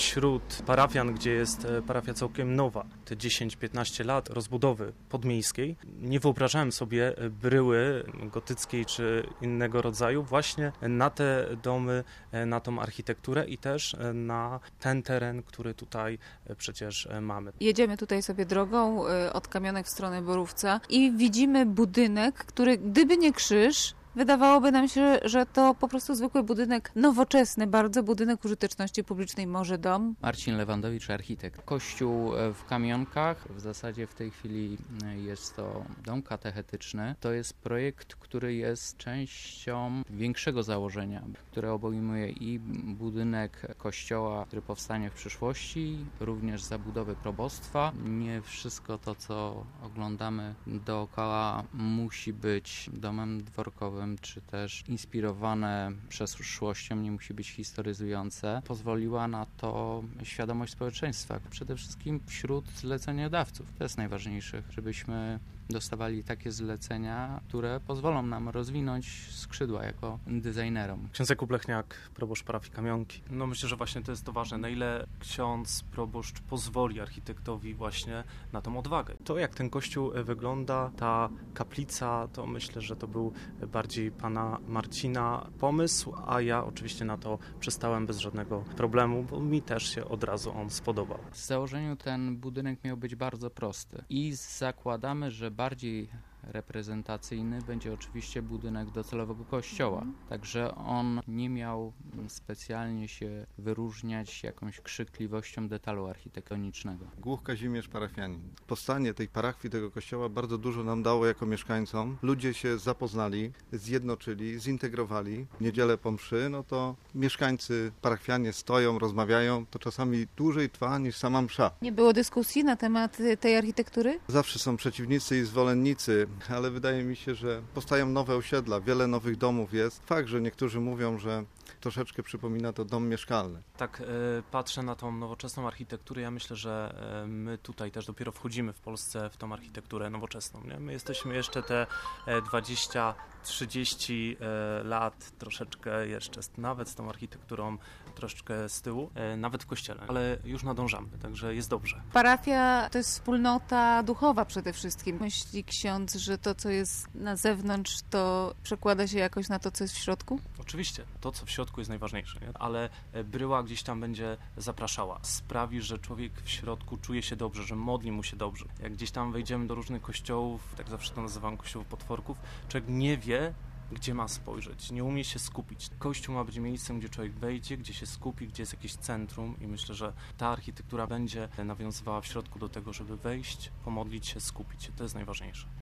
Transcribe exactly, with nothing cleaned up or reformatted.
wśród parafian, gdzie jest parafia całkiem nowa, te dziesięć piętnaście lat rozbudowy podmiejskiej, nie wyobrażałem sobie bryły gotyckiej czy innego rodzaju właśnie na te domy, na tą architekturę i też na ten teren, który tutaj przecież mamy. Jedziemy tutaj sobie drogą od Kamionek w stronę Borówca i widzimy budynek, który gdyby nie krzyż, wydawałoby nam się, że to po prostu zwykły budynek nowoczesny, bardzo budynek użyteczności publicznej, może dom. Marcin Lewandowicz, architekt. Kościół w Kamionkach, w zasadzie w tej chwili jest to dom katechetyczny. To jest projekt, który jest częścią większego założenia, które obejmuje i budynek kościoła, który powstanie w przyszłości, również zabudowę probostwa. Nie wszystko to, co oglądamy dookoła, musi być domem dworkowym, czy też inspirowane przeszłością, nie musi być historyzujące. Pozwoliła na to świadomość społeczeństwa, przede wszystkim wśród zleceniodawców. To jest najważniejsze, żebyśmy dostawali takie zlecenia, które pozwolą nam rozwinąć skrzydła jako designerom. Ksiądz Jakub Lechniak, proboszcz parafii Kamionki. No myślę, że właśnie to jest to ważne, na ile ksiądz proboszcz pozwoli architektowi właśnie na tą odwagę. To, jak ten kościół wygląda, ta kaplica, to myślę, że to był bardziej pana Marcina pomysł, a ja oczywiście na to przystałem bez żadnego problemu, bo mi też się od razu on spodobał. W założeniu ten budynek miał być bardzo prosty i zakładamy, że bardziej reprezentacyjny będzie oczywiście budynek docelowego kościoła. Mm. Także on nie miał specjalnie się wyróżniać jakąś krzykliwością detalu architektonicznego. Głuch Kazimierz, parafianin. Powstanie tej parafii, tego kościoła bardzo dużo nam dało jako mieszkańcom. Ludzie się zapoznali, zjednoczyli, zintegrowali. W niedzielę po mszy, no to mieszkańcy, parafianie stoją, rozmawiają. To czasami dłużej trwa niż sama msza. Nie było dyskusji na temat tej architektury? Zawsze są przeciwnicy i zwolennicy, ale wydaje mi się, że powstają nowe osiedla, wiele nowych domów jest. Fakt, że niektórzy mówią, że troszeczkę przypomina to dom mieszkalny. Tak, y, patrzę na tą nowoczesną architekturę, ja myślę, że y, my tutaj też dopiero wchodzimy w Polsce w tą architekturę nowoczesną. Nie? My jesteśmy jeszcze te dwadzieścia trzydzieści y, lat, troszeczkę jeszcze nawet z tą architekturą troszeczkę z tyłu, y, nawet w kościele, ale już nadążamy, także jest dobrze. Parafia to jest wspólnota duchowa przede wszystkim. Myśli ksiądz, że to, co jest na zewnątrz, to przekłada się jakoś na to, co jest w środku? Oczywiście, to, co w środku jest najważniejsze, nie? Ale bryła gdzieś tam będzie zapraszała. Sprawi, że człowiek w środku czuje się dobrze, że modli mu się dobrze. Jak gdzieś tam wejdziemy do różnych kościołów, tak zawsze to nazywam kościołów potworków, człowiek nie wie, gdzie ma spojrzeć, nie umie się skupić. Kościół ma być miejscem, gdzie człowiek wejdzie, gdzie się skupi, gdzie jest jakieś centrum i myślę, że ta architektura będzie nawiązywała w środku do tego, żeby wejść, pomodlić się, skupić się. To jest najważniejsze.